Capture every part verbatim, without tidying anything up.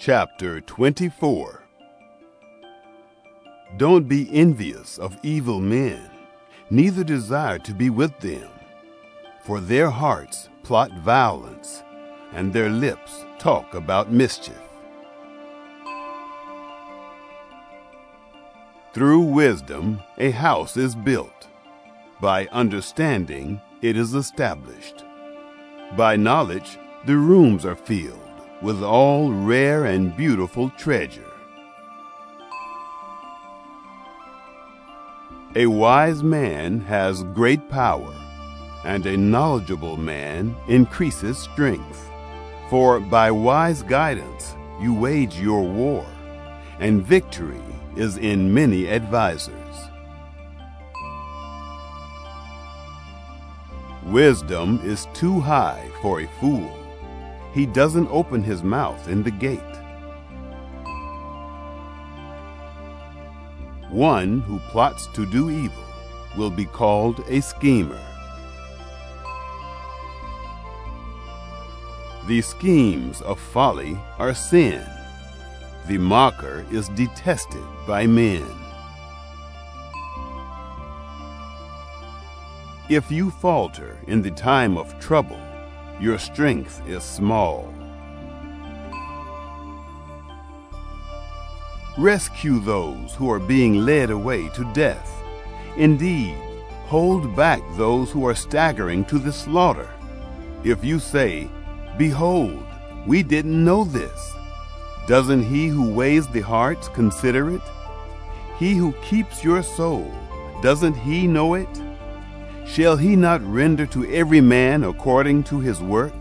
Chapter twenty-four. Don't be envious of evil men, neither desire to be with them. For their hearts plot violence, and their lips talk about mischief. Through wisdom a house is built. By understanding it is established. By knowledge the rooms are filled with all rare and beautiful treasure. A wise man has great power, and a knowledgeable man increases strength. For by wise guidance you wage your war, and victory is in many advisers. Wisdom is too high for a fool. He doesn't open his mouth in the gate. One who plots to do evil will be called a schemer. The schemes of folly are sin. The mocker is detested by men. If you falter in the time of trouble, your strength is small. Rescue those who are being led away to death. Indeed, hold back those who are staggering to the slaughter. If you say, "Behold, we didn't know this," doesn't he who weighs the hearts consider it? He who keeps your soul, doesn't he know it? Shall he not render to every man according to his work?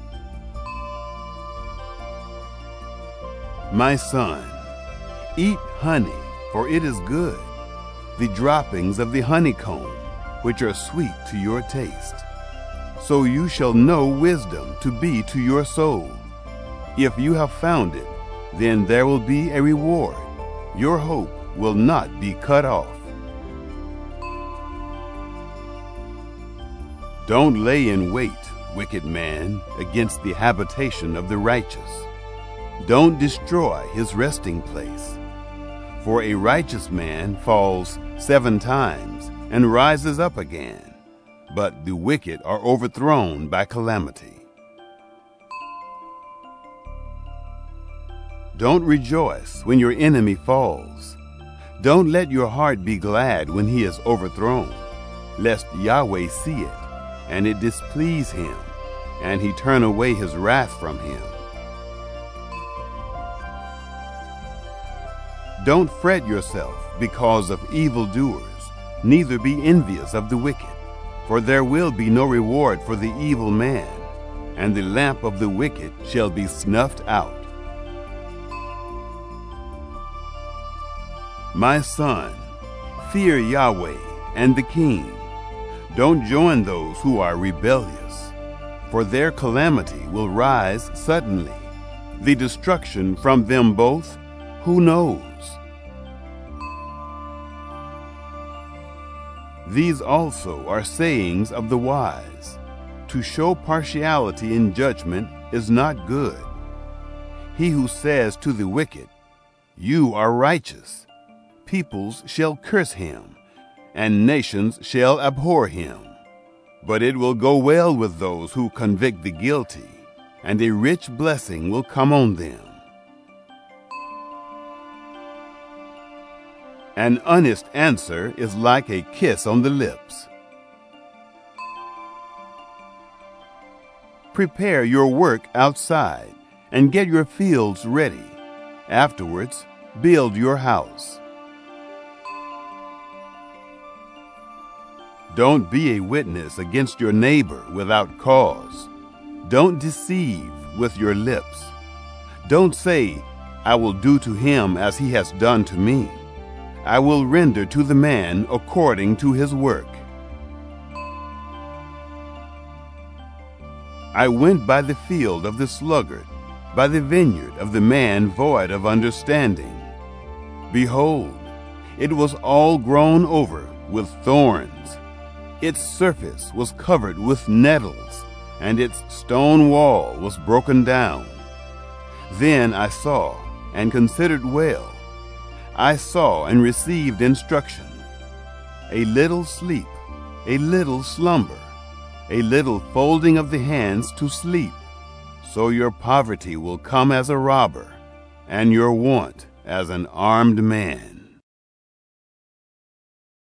My son, eat honey, for it is good, the droppings of the honeycomb, which are sweet to your taste. So you shall know wisdom to be to your soul. If you have found it, then there will be a reward. Your hope will not be cut off. Don't lay in wait, wicked man, against the habitation of the righteous. Don't destroy his resting place. For a righteous man falls seven times and rises up again, but the wicked are overthrown by calamity. Don't rejoice when your enemy falls. Don't let your heart be glad when he is overthrown, lest Yahweh see it, and it displease him, and he turn away his wrath from him. Don't fret yourself because of evildoers, neither be envious of the wicked, for there will be no reward for the evil man, and the lamp of the wicked shall be snuffed out. My son, fear Yahweh and the king. Don't join those who are rebellious, for their calamity will rise suddenly. The destruction from them both, who knows? These also are sayings of the wise. To show partiality in judgment is not good. He who says to the wicked, "You are righteous," peoples shall curse him, and nations shall abhor him. But it will go well with those who convict the guilty, and a rich blessing will come on them. An honest answer is like a kiss on the lips. Prepare your work outside, and get your fields ready. Afterwards, build your house. Don't be a witness against your neighbor without cause. Don't deceive with your lips. Don't say, "I will do to him as he has done to me. I will render to the man according to his work." I went by the field of the sluggard, by the vineyard of the man void of understanding. Behold, it was all grown over with thorns. Its surface was covered with nettles, and its stone wall was broken down. Then I saw and considered well. I saw and received instruction. A little sleep, a little slumber, a little folding of the hands to sleep. So your poverty will come as a robber, and your want as an armed man.